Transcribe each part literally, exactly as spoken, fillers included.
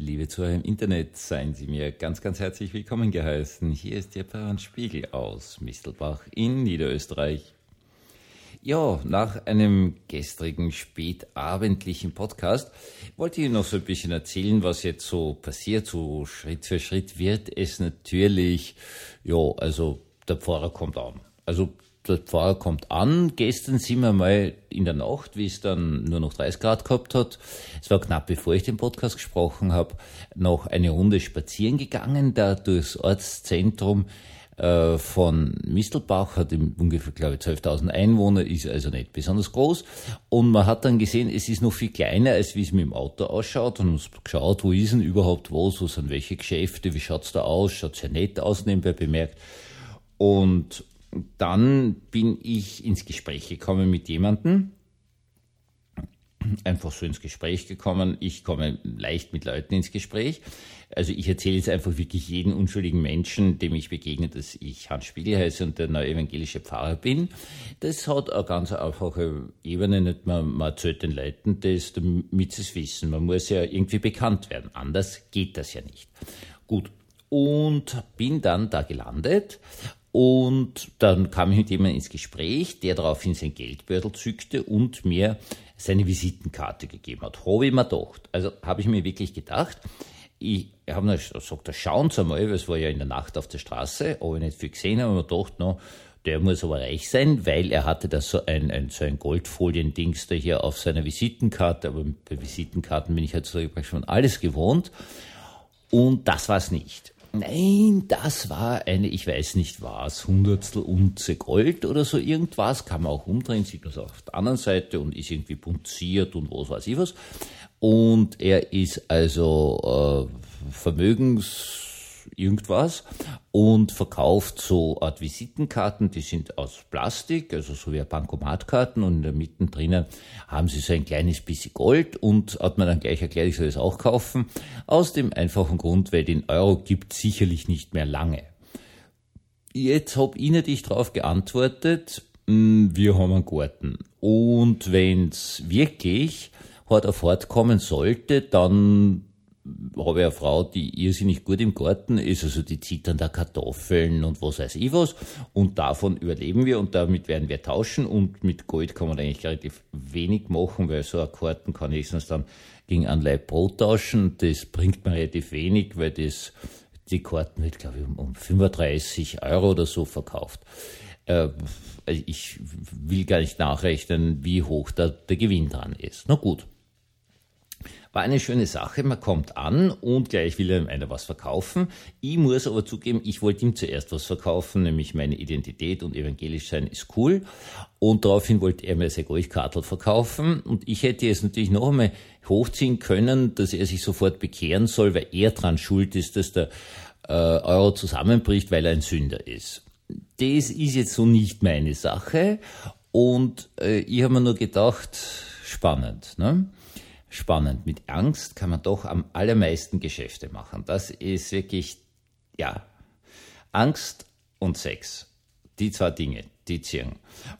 Liebe Zuhörer im Internet, seien Sie mir ganz, ganz herzlich willkommen geheißen. Hier ist Ihr Bernd Spiegel aus Mistelbach in Niederösterreich. Ja, nach einem gestrigen spätabendlichen Podcast wollte ich noch so ein bisschen erzählen, was jetzt so passiert. So Schritt für Schritt wird es natürlich, ja, also der Pfarrer kommt an. Also der Pfarrer kommt an. Gestern sind wir mal in der Nacht, wie es dann nur noch dreißig Grad gehabt hat. Es war knapp bevor ich den Podcast gesprochen habe, noch eine Runde spazieren gegangen, da durchs Ortszentrum äh, von Mistelbach, hat ungefähr, glaube ich, zwölftausend Einwohner, ist also nicht besonders groß. Und man hat dann gesehen, es ist noch viel kleiner, als wie es mit dem Auto ausschaut. Und uns geschaut, wo ist denn überhaupt was, wo sind welche Geschäfte, wie schaut's da aus, schaut's ja nett aus, nebenbei bemerkt. Und dann bin ich ins Gespräch gekommen mit jemandem, einfach so ins Gespräch gekommen. Ich komme leicht mit Leuten ins Gespräch. Also ich erzähle jetzt einfach wirklich jeden unschuldigen Menschen, dem ich begegne, dass ich Hans Spiegel heiße und der neue evangelische Pfarrer bin. Das hat eine ganz einfache Ebene. Nicht man, man erzählt den Leuten das, damit sie es wissen. Man muss ja irgendwie bekannt werden. Anders geht das ja nicht. Gut. Und bin dann da gelandet. Und dann kam ich mit jemandem ins Gespräch, der daraufhin sein Geldbeutel zückte und mir seine Visitenkarte gegeben hat. Habe ich mir gedacht. Also habe ich mir wirklich gedacht, ich habe mir gesagt, schauen Sie mal, weil es war ja in der Nacht auf der Straße, aber ich nicht viel gesehen habe, aber mir gedacht, no, der muss aber reich sein, weil er hatte da so ein, ein, so ein Goldfolien-Dings da hier auf seiner Visitenkarte, aber bei Visitenkarten bin ich halt so schon alles gewohnt. Und das war es nicht. Nein, das war eine, ich weiß nicht was, Hundertstel Unze Gold oder so irgendwas, kann man auch umdrehen, sieht man es auf der anderen Seite und ist irgendwie punziert und was weiß ich was. Und er ist also äh, Vermögens irgendwas und verkauft so Art Visitenkarten, die sind aus Plastik, also so wie Bankomatkarten, und in der Mitte drinnen haben sie so ein kleines bisschen Gold, und hat man dann gleich erklärt, ich soll das auch kaufen, aus dem einfachen Grund, weil den Euro gibt sicherlich nicht mehr lange. Jetzt hab ich natürlich drauf geantwortet, wir haben einen Garten, und wenn's wirklich hart auf hart kommen sollte, dann habe ich eine Frau, die irrsinnig gut im Garten ist, also die zieht dann da Kartoffeln und was weiß ich was, und davon überleben wir und damit werden wir tauschen, und mit Gold kann man eigentlich relativ wenig machen, weil so ein Karten kann ich sonst dann gegen ein Laib Brot tauschen, das bringt mir relativ wenig, weil das, die Karten wird, glaube ich, um, um fünfunddreißig Euro oder so verkauft. Äh, ich will gar nicht nachrechnen, wie hoch da der Gewinn dran ist. Na gut. War eine schöne Sache, man kommt an und gleich will ihm einer was verkaufen. Ich muss aber zugeben, ich wollte ihm zuerst was verkaufen, nämlich meine Identität und evangelisch sein ist cool. Und daraufhin wollte er mir sein Goldkartel verkaufen, und ich hätte jetzt natürlich noch einmal hochziehen können, dass er sich sofort bekehren soll, weil er dran schuld ist, dass der äh, Euro zusammenbricht, weil er ein Sünder ist. Das ist jetzt so nicht meine Sache, und äh, ich habe mir nur gedacht, spannend, ne? Spannend. Mit Angst kann man doch am allermeisten Geschäfte machen. Das ist wirklich, ja, Angst und Sex. Die zwei Dinge, die ziehen.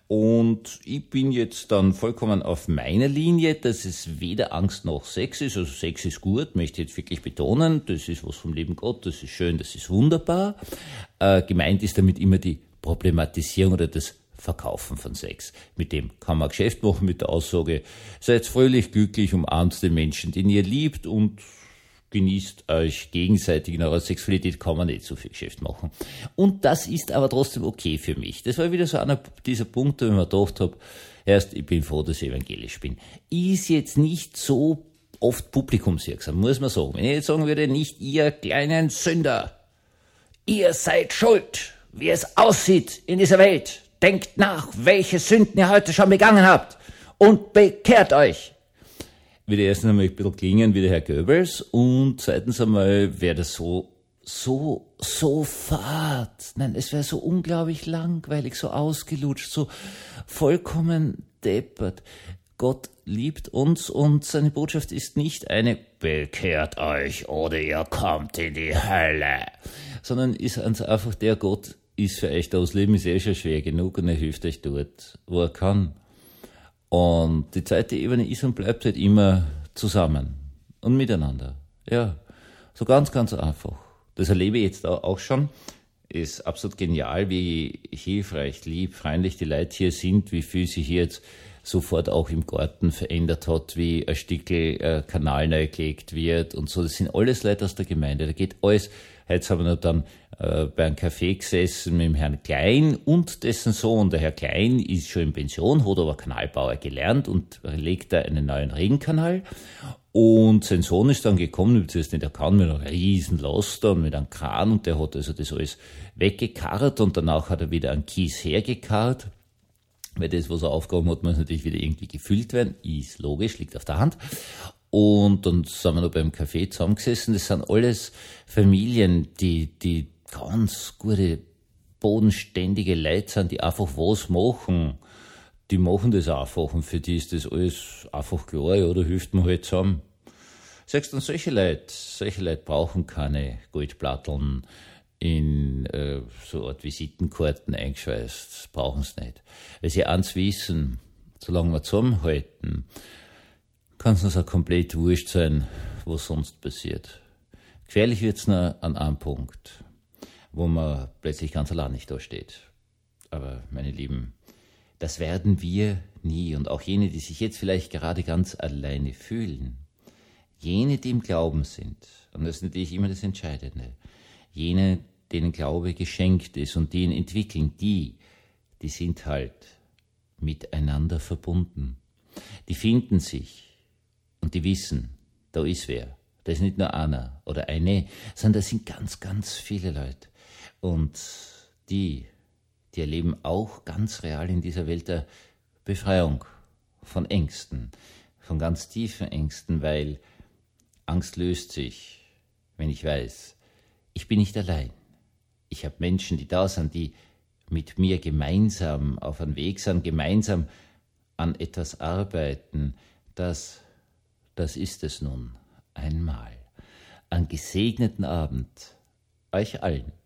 Und ich bin jetzt dann vollkommen auf meiner Linie, dass es weder Angst noch Sex ist. Also Sex ist gut, möchte ich jetzt wirklich betonen. Das ist was vom lieben Gott, das ist schön, das ist wunderbar. Äh, gemeint ist damit immer die Problematisierung oder das Verkaufen von Sex. Mit dem kann man Geschäft machen, mit der Aussage, seid fröhlich, glücklich, umarmt den Menschen, den ihr liebt, und genießt euch gegenseitig in eurer Sexualität, kann man nicht so viel Geschäft machen. Und das ist aber trotzdem okay für mich. Das war wieder so einer dieser Punkte, wenn man gedacht habe, erst, ich bin froh, dass ich evangelisch bin. Ist jetzt nicht so oft publikumswirksam, muss man sagen. Wenn ich jetzt sagen würde, nicht ihr kleinen Sünder, ihr seid schuld, wie es aussieht in dieser Welt. Denkt nach, welche Sünden ihr heute schon begangen habt, und bekehrt euch. Würde erstens einmal ein bisschen klingen wie der Herr Goebbels, und zweitens einmal wäre das so, so, so fad. Nein, es wäre so unglaublich langweilig, so ausgelutscht, so vollkommen deppert. Gott liebt uns, und seine Botschaft ist nicht eine bekehrt euch oder ihr kommt in die Hölle, sondern ist einfach der Gott, ist für euch da ausleben, ist eh schon schwer genug, und er hilft euch dort, wo er kann. Und die zweite Ebene ist und bleibt halt immer zusammen und miteinander. Ja, So ganz, ganz einfach. Das erlebe ich jetzt auch schon. Ist absolut genial, wie hilfreich, lieb, freundlich die Leute hier sind, wie viel sich hier jetzt sofort auch im Garten verändert hat, wie ein Stickel äh, Kanal neu gelegt wird und so. Das sind alles Leute aus der Gemeinde. Da geht alles. Heute haben wir noch dann äh, bei einem Café gesessen mit dem Herrn Klein und dessen Sohn. Der Herr Klein ist schon in Pension, hat aber Kanalbauer gelernt und legt da einen neuen Regenkanal. Und sein Sohn ist dann gekommen, zuerst nicht erkannt, mit einem riesen Laster und mit einem Kran, und der hat also das alles weggekarrt und danach hat er wieder einen Kies hergekarrt, weil das, was er aufgehoben hat, muss natürlich wieder irgendwie gefüllt werden, ist logisch, liegt auf der Hand. Und dann sind wir noch beim Café zusammengesessen. Das sind alles Familien, die, die ganz gute, bodenständige Leute sind, die einfach was machen. Die machen das einfach und für die ist das alles einfach klar, ja, da hilft man halt zusammen. Sagst du, solche Leute, solche Leute brauchen keine Goldplatteln in äh, so eine Art Visitenkarten eingeschweißt, brauchen sie nicht. Weil sie eins wissen, solange wir zusammenhalten, kann es uns auch komplett wurscht sein, was sonst passiert. Gefährlich wird's nur an einem Punkt, wo man plötzlich ganz allein nicht da steht. Aber meine Lieben, das werden wir nie. Und auch jene, die sich jetzt vielleicht gerade ganz alleine fühlen, jene, die im Glauben sind, und das ist natürlich immer das Entscheidende, jene, denen Glaube geschenkt ist und die ihn entwickeln, die, die sind halt miteinander verbunden. Die finden sich und die wissen, da ist wer. Da ist nicht nur einer oder eine, sondern da sind ganz, ganz viele Leute. Und die, die erleben auch ganz real in dieser Welt der Befreiung von Ängsten, von ganz tiefen Ängsten, weil Angst löst sich, wenn ich weiß, ich bin nicht allein. Ich habe Menschen, die da sind, die mit mir gemeinsam auf einem Weg sind, gemeinsam an etwas arbeiten. Das, das ist es nun einmal. Einen gesegneten Abend euch allen.